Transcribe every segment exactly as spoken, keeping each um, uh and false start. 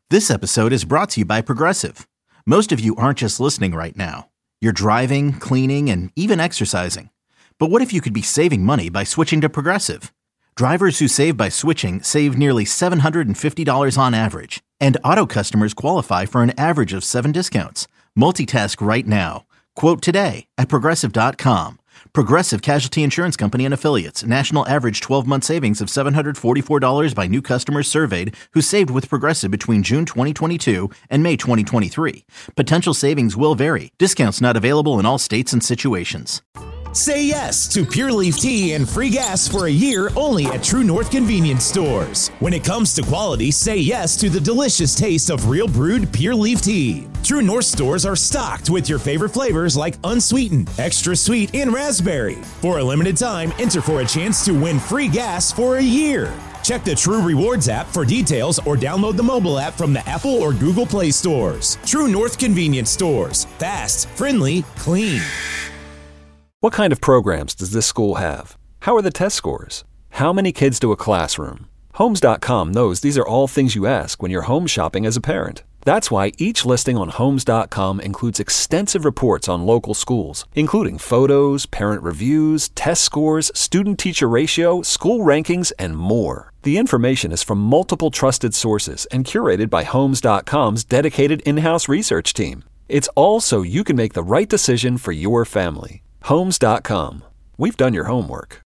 This episode is brought to you by Progressive. Most of you aren't just listening right now. You're driving, cleaning, and even exercising. But what if you could be saving money by switching to Progressive? Drivers who save by switching save nearly seven hundred fifty dollars on average. And auto customers qualify for an average of seven discounts. Multitask right now. Quote today at Progressive dot com. Progressive Casualty Insurance Company and Affiliates. National average twelve-month savings of seven hundred forty-four dollars by new customers surveyed who saved with Progressive between June twenty twenty-two and May twenty twenty-three. Potential savings will vary. Discounts not available in all states and situations. Say yes to Pure Leaf Tea and free gas for a year only at True North Convenience Stores. When it comes to quality, say yes to the delicious taste of real brewed Pure Leaf Tea. True North stores are stocked with your favorite flavors like unsweetened, extra sweet, and raspberry. For a limited time, enter for a chance to win free gas for a year. Check the True Rewards app for details or download the mobile app from the Apple or Google Play stores. True North Convenience Stores. Fast, friendly, clean. What kind of programs does this school have? How are the test scores? How many kids do a classroom? Homes dot com knows these are all things you ask when you're home shopping as a parent. That's why each listing on Homes dot com includes extensive reports on local schools, including photos, parent reviews, test scores, student-teacher ratio, school rankings, and more. The information is from multiple trusted sources and curated by Homes dot com's dedicated in-house research team. It's all so you can make the right decision for your family. Homes dot com. We've done your homework.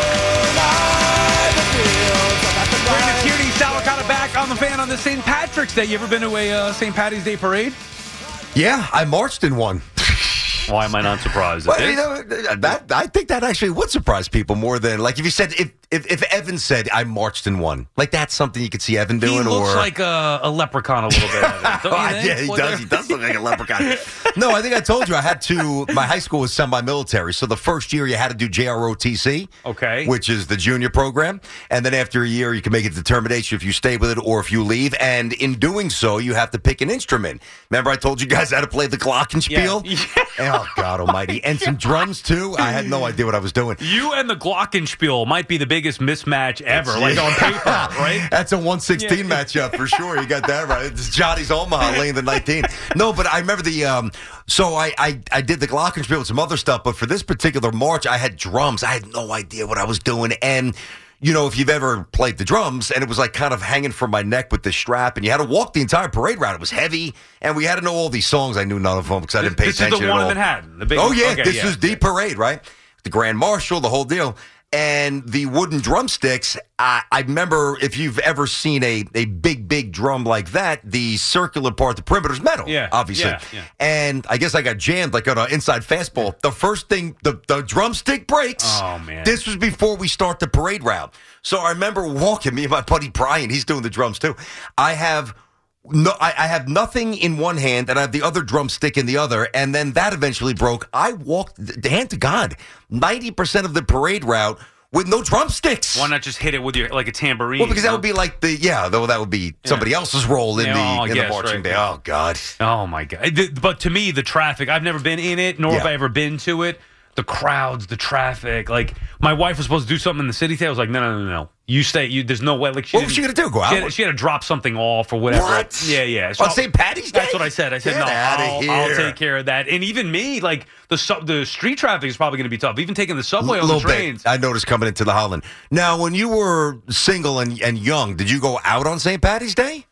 Brandon Tierney, Salicata back on the Fan on the Saint Patrick's Day. You ever been to a uh, Saint Patty's Day parade? Yeah, I marched in one. Why am I not surprised? Well, you know, that, I think that actually would surprise people more than, like, if you said, if if, if Evan said, I marched in one, like, that's something you could see Evan doing. He looks or... like a, a leprechaun a little bit. Don't you think? Yeah, he What does. He does look like a leprechaun. No, I think I told you I had to, my high school was semi-military, so the first year you had to do J R O T C, okay, which is the junior program, and then after a year you can make a determination if you stay with it or if you leave, and in doing so, you have to pick an instrument. Remember I told you guys how to play the glockenspiel? Yeah. Yeah. Oh, God almighty. And some drums, too. I had no idea what I was doing. You and the glockenspiel might be the biggest mismatch ever, it's, like on paper, right? That's a one sixteen yeah. matchup for sure. You got that right. It's Johnny's Omaha laying the nineteen. No, but I remember the, um, so I, I, I did the glockenspiel with some other stuff, but for this particular march, I had drums. I had no idea what I was doing. And, you know, if you've ever played the drums, and it was like kind of hanging from my neck with the strap, and you had to walk the entire parade route. It was heavy, and we had to know all these songs. I knew none of them because I didn't pay this attention This is the one at all. in Manhattan. The big oh, yeah. Okay, this yeah. was the parade, right? The Grand Marshal, the whole deal. And the wooden drumsticks, I, I remember if you've ever seen a, a big, big drum like that, the circular part, the perimeter's metal, yeah, obviously. Yeah, yeah. And I guess I got jammed like on an inside fastball. The first thing, the, the drumstick breaks. Oh, man. This was before we start the parade route. So I remember walking, me and my buddy Brian, he's doing the drums too. I have... No, I, I have nothing in one hand, and I have the other drumstick in the other, and then that eventually broke. I walked, the hand to God, ninety percent of the parade route with no drumsticks. Why not just hit it with your like a tambourine? Well, because that would be like the, yeah, though that would be somebody yeah. else's role in yeah, the oh, in yes, the marching right. band. Oh, God. Oh, my God. But to me, the traffic, I've never been in it, nor yeah. have I ever been to it. The crowds, the traffic. Like, my wife was supposed to do something in the city today. I was like, no, no, no, no. You stay. You, there's no way. Like, she what was she going to do? Go out? She had, she had to drop something off or whatever. What? Yeah, yeah. So on Saint Patty's Day? That's what I said. I said, Get no, I'll, here. I'll take care of that. And even me, like, the sub, the street traffic is probably going to be tough. Even taking the subway on the trains. Bit. I noticed coming into the Holland. Now, when you were single and, and young, did you go out on Saint Patty's Day?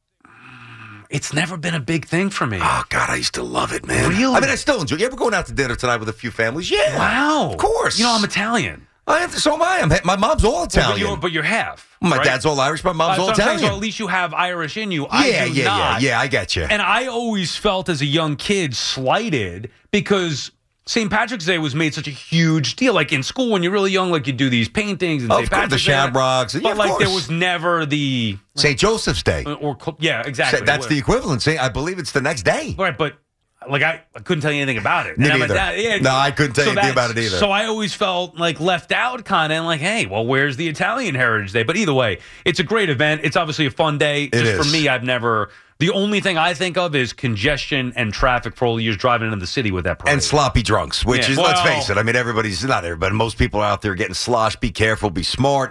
It's never been a big thing for me. Oh, God, I used to love it, man. Really? I mean, I still enjoy it. You ever going out to dinner tonight with a few families? Yeah. Wow. Of course. You know, I'm Italian. I have to, so am I. I'm, my mom's all Italian. Well, but, you're, but you're half. My right? dad's all Irish. My mom's uh, all so Italian. Saying, so at least you have Irish in you. I yeah, do yeah, not. yeah, yeah. I get you. And I always felt as a young kid slighted because Saint Patrick's Day was made such a huge deal. Like in school, when you're really young, like you do these paintings and oh, Saint Patrick's the Day. Shamrocks. But yeah, like course. there was never the Saint Joseph's Day. Or yeah, exactly. That's the equivalent. See, I believe it's the next day. Right, but like I, I couldn't tell you anything about it. Me and neither. That, yeah, no, I couldn't tell so you anything about it either. So I always felt like left out, kind of, and like, hey, well, where's the Italian Heritage Day? But either way, it's a great event. It's obviously a fun day. It Just is. for me, I've never. The only thing I think of is congestion and traffic for all the years driving into the city with that parade. And sloppy drunks, which Yeah. is, Well, let's face it, I mean, everybody's, not everybody, most people are out there getting sloshed. Be careful, be smart.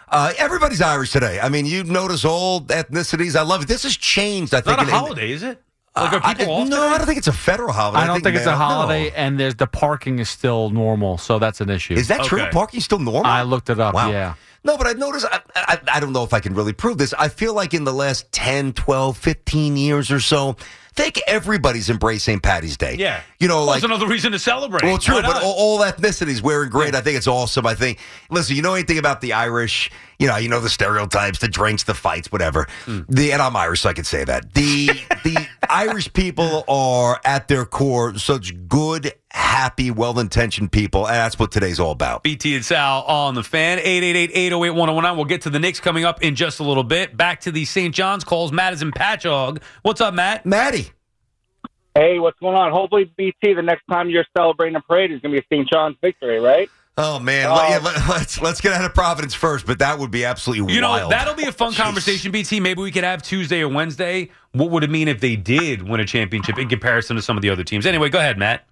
Uh, everybody's Irish today. I mean, you notice all ethnicities. I love it. This has changed, I It's think. not a in- in- holiday, is it? Like, Uh, are people I, off no, today? I don't think it's a federal holiday. I don't think it's a they- holiday, no. and there's the parking is still normal, so that's an issue. Is that true? Okay. Parking's still normal? I looked it up, Wow. yeah. No, but I've noticed, I, I, I don't know if I can really prove this. I feel like in the last ten, twelve, fifteen years or so, I think everybody's embraced Saint Patty's Day. Yeah. You know, Well, like. it's another reason to celebrate. Well, true, Why but not? all, all ethnicities wearing great. I think it's awesome. I think, listen, you know anything about the Irish, you know, you know the stereotypes, the drinks, the fights, whatever. Mm. The and I'm Irish, so I can say that. The the Irish people are at their core such good, happy, well-intentioned people, and that's what today's all about. B T and Sal on the Fan. eight eight eight, eight oh eight, one oh one nine. We'll get to the Knicks coming up in just a little bit. Back to the Saint John's calls. Matt is in Patchogue. What's up, Matt? Maddie. Hey, what's going on? Hopefully, B T, the next time you're celebrating a parade is going to be a Saint John's victory, right? Oh man, Uh, Let- yeah, let- let's let's get out of Providence first, but that would be absolutely You know, wild. that'll be a fun Jeez. conversation, B T. Maybe we could have Tuesday or Wednesday. What would it mean if they did win a championship in comparison to some of the other teams? Anyway, go ahead, Matt.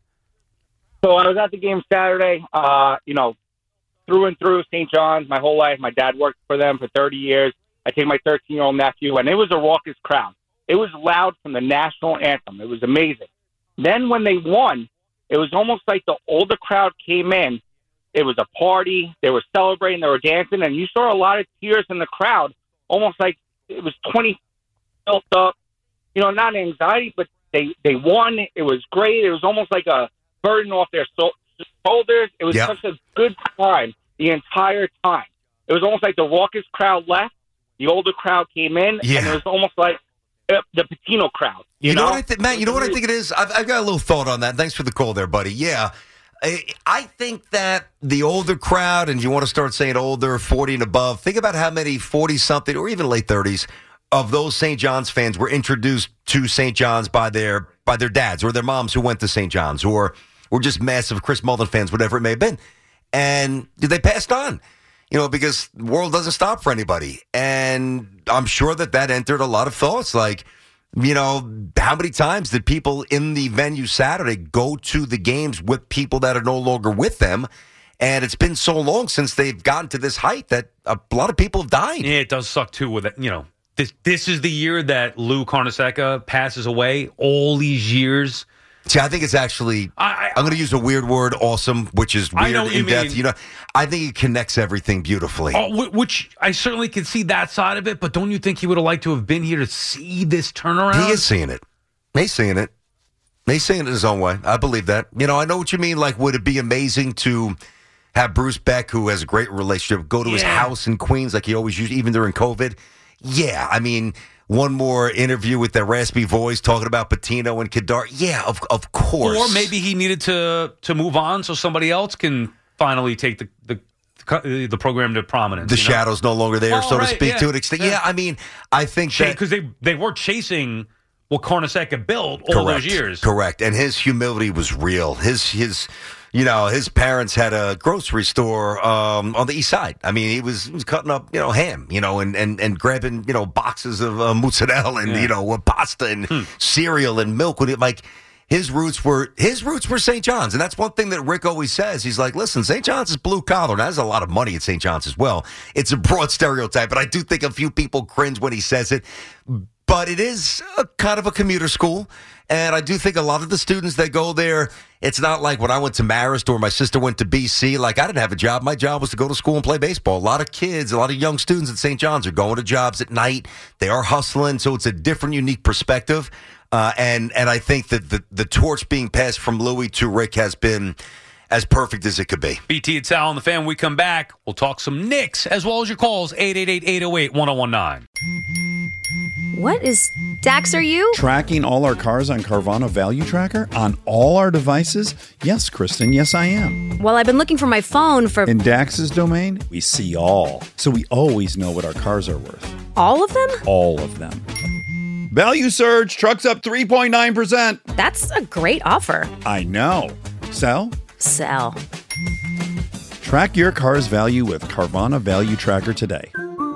So I was at the game Saturday. Uh, you know, through and through Saint John's my whole life. My dad worked for them for thirty years. I take my thirteen-year-old nephew, and it was a raucous crowd. It was loud from the national anthem. It was amazing. Then when they won, it was almost like the older crowd came in. It was a party. They were celebrating. They were dancing, and you saw a lot of tears in the crowd, almost like it was twenty built up. You know, not anxiety, but they they won. It was great. It was almost like a burden off their so- shoulders. It was Yeah. such a good time the entire time. It was almost like the raucous crowd left, the older crowd came in, Yeah. and it was almost like uh, the Patino crowd. You, You know, know, what I think, Matt? You know what I think it is? I've, I've got a little thought on that. Thanks for the call there, buddy. Yeah. I, I think that the older crowd, and you want to start saying older, forty and above, think about how many forty-something or even late thirties of those Saint John's fans were introduced to Saint John's by their by their dads or their moms who went to Saint John's or were just massive Chris Mullin fans, whatever it may have been. And they passed on, you know, because the world doesn't stop for anybody. And I'm sure that that entered a lot of thoughts like, you know, how many times did people in the venue Saturday go to the games with people that are no longer with them? And it's been so long since they've gotten to this height that a lot of people have died. Yeah, it does suck too. With it, you know, this this is the year that Lou Carnesecca passes away. All these years. See, I think it's actually, I, I, I'm going to use a weird word, awesome, which is I weird know what you in depth. mean. You know, I think it connects everything beautifully. Oh, wh- which I certainly could see that side of it, but don't you think he would have liked to have been here to see this turnaround? He is seeing it. He's seeing it. He's seeing it his own way. I believe that. You know, I know what you mean. Like, would it be amazing to have Bruce Beck, who has a great relationship, go to his Yeah. house in Queens like he always used, even during COVID? Yeah, I mean, one more interview with that raspy voice talking about Patino and Kadar. Yeah, of of course. Or maybe he needed to to move on so somebody else can finally take the the, the program to prominence. the you know? shadow's no longer there, Oh, so right, to speak, yeah. to an extent. Yeah. Yeah. I mean, I think that Because they they were chasing what Carnesecca built all correct, those years. correct, and his humility was real. His his. You know, his parents had a grocery store um, on the east side. I mean, he was, he was cutting up, you know, ham, you know, and, and, and grabbing, you know, boxes of uh, mozzarella and, Yeah. you know, uh, pasta and cereal and milk. With it. Like, his roots were his roots were Saint John's. And that's one thing that Rick always says. He's like, listen, Saint John's is blue collar. Now, there's a lot of money at Saint John's as well. It's a broad stereotype, but I do think a few people cringe when he says it. But it is a kind of a commuter school. And I do think a lot of the students that go there, it's not like when I went to Marist or my sister went to B C. Like, I didn't have a job. My job was to go to school and play baseball. A lot of kids, a lot of young students at Saint John's are going to jobs at night. They are hustling. So it's a different, unique perspective. Uh, and and I think that the, the torch being passed from Louis to Rick has been as perfect as it could be. B T and Sal on the Fan. When we come back, we'll talk some Knicks as well as your calls. eight eight eight, eight oh eight, one oh one nine. What is Dax, are you? Tracking all our cars on Carvana Value Tracker on all our devices? Yes, Kristen, yes, I am. Well, I've been looking for my phone for In Dax's domain, we see all. So we always know what our cars are worth. all of them. All of them. Value surge, trucks up three point nine percent. That's a great offer. I know. Sell? Sell. Track your car's value with Carvana Value Tracker today.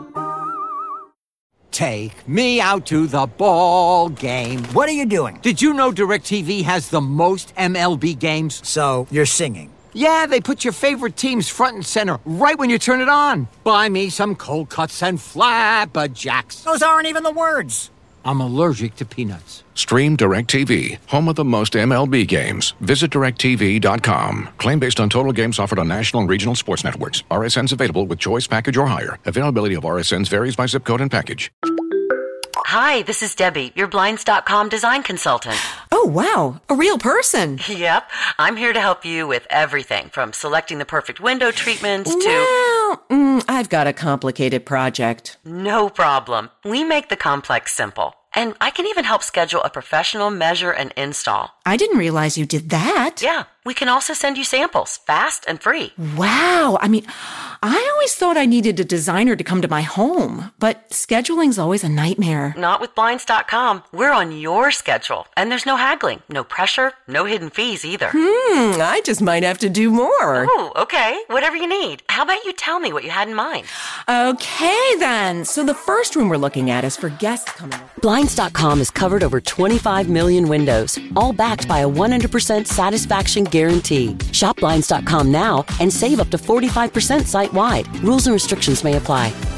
Take me out to the ball game. What are you doing? Did you know DirecTV has the most M L B games? So, you're singing. Yeah, they put your favorite teams front and center right when you turn it on. Buy me some cold cuts and flapjacks. Those aren't even the words. I'm allergic to peanuts. Stream DirecTV, home of the most M L B games. Visit direct T V dot com. Claim based on total games offered on national and regional sports networks. R S Ns available with choice package or higher. Availability of R S Ns varies by zip code and package. Hi, this is Debbie, your Blinds dot com design consultant. Oh, wow. A real person. Yep. I'm here to help you with everything from selecting the perfect window treatments to... Well, mm, I've got a complicated project. No problem. We make the complex simple. And I can even help schedule a professional measure and install. I didn't realize you did that. Yeah. We can also send you samples, fast and free. Wow. I mean, I always thought I needed a designer to come to my home, but scheduling's always a nightmare. Not with Blinds dot com. We're on your schedule, and there's no haggling, no pressure, no hidden fees either. Hmm, I just might have to do more. Oh, okay. Whatever you need. How about you tell me what you had in mind? Okay, then. So the first room we're looking at is for guests coming over. Blinds dot com has covered over twenty-five million windows, all backed by a one hundred percent satisfaction guarantee. Shop Blinds dot com now and save up to forty-five percent site-wide. Rules and restrictions may apply.